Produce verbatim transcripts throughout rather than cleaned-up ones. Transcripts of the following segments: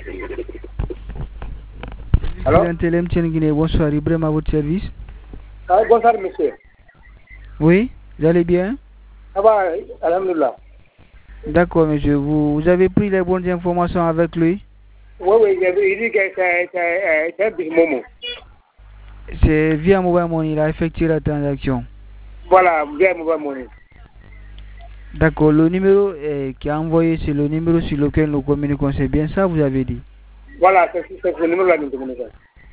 Alors bonsoir, Ibrahim à votre service. Ah, bonsoir, monsieur. Oui, vous allez bien? Ça va, alhamdoulilah. D'accord, monsieur. Vous, vous avez pris les bonnes informations avec lui? Oui, oui, il dit que c'est un big moment. C'est via Mobile Money, il a effectué la transaction. Voilà, via Mobile Money. D'accord, le numéro eh, qui a envoyé, c'est le numéro sur lequel nous communiquons, c'est bien ça, vous avez dit? Voilà, c'est le numéro-là que nous communiquons.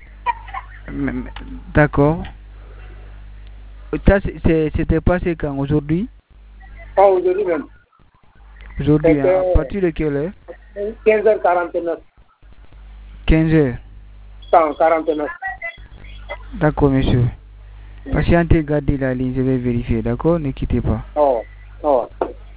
D'accord. Ça, c'était passé quand? Aujourd'hui? Oh, aujourd'hui même. Aujourd'hui, hein, à partir de quelle heure? quinze heures quarante-neuf. quinze heures. cent quarante-neuf. D'accord, monsieur. Patientez, gardez la ligne, je vais vérifier, d'accord? Ne quittez pas. Oh, oh.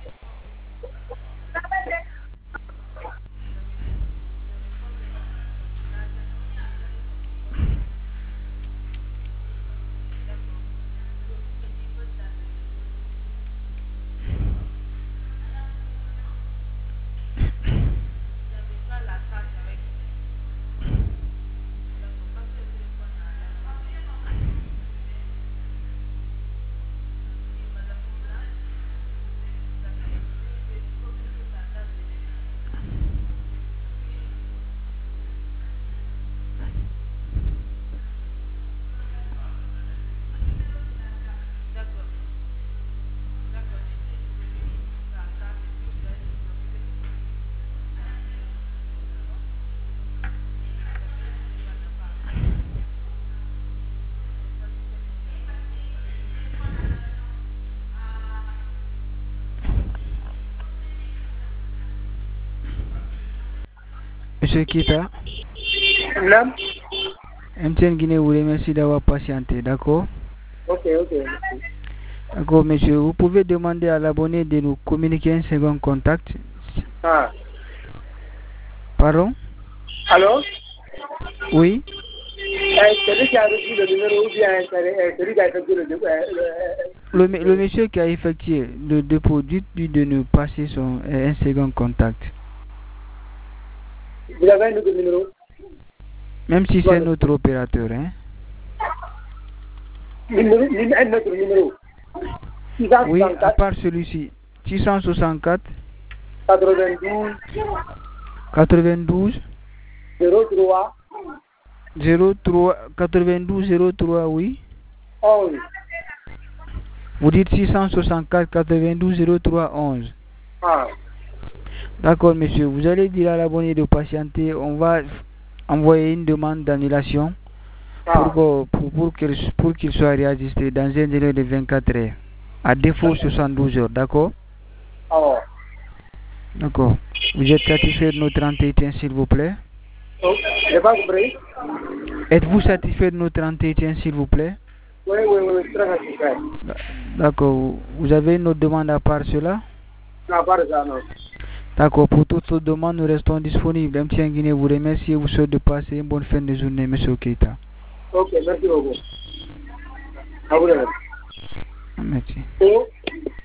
Monsieur Kita, Madame? M T N Guinée vous remercie d'avoir patienté, d'accord? Ok, ok. D'accord, monsieur. Vous pouvez demander à l'abonné de nous communiquer un second contact. Ah. Pardon? Allô? Oui? Celui qui a reçu le numéro ou bien celui qui a effectué le dépôt? Le, le monsieur qui a effectué le dépôt, dites-lui de nous passer son, un second contact. Vous avez un autre numéro? Même si c'est notre opérateur, hein? Numéro, un autre numéro. Oui, à part celui-ci. six cent soixante-quatre. quatre-vingt-douze. quatre-vingt-douze. zéro trois. zéro trois. quatre-vingt-douze zéro trois, oui. onze. Vous dites six cent soixante-quatre quatre-vingt-douze zéro trois onze. Ah. D'accord, monsieur. Vous allez dire à l'abonné de patienter. On va envoyer une demande d'annulation ah. pour, pour, pour qu'il pour qu'il soit réajusté dans un délai de vingt-quatre heures. À défaut, soixante-douze heures. D'accord? Oh. D'accord. Vous êtes satisfait de notre entretien, s'il vous plaît? Oh. Je n'ai pas compris. Êtes-vous satisfait de notre entretien, s'il vous plaît? Oui, oui, oui, très satisfait. D'accord. Vous avez une autre demande à part cela? Non, à part ça, non. D'accord. Pour toutes les demandes, nous restons disponibles. M T N Guinée vous remercie et vous souhaite de passer une bonne fin de journée, M. Keita. Ok, merci beaucoup. À vous de même. Merci. Oh.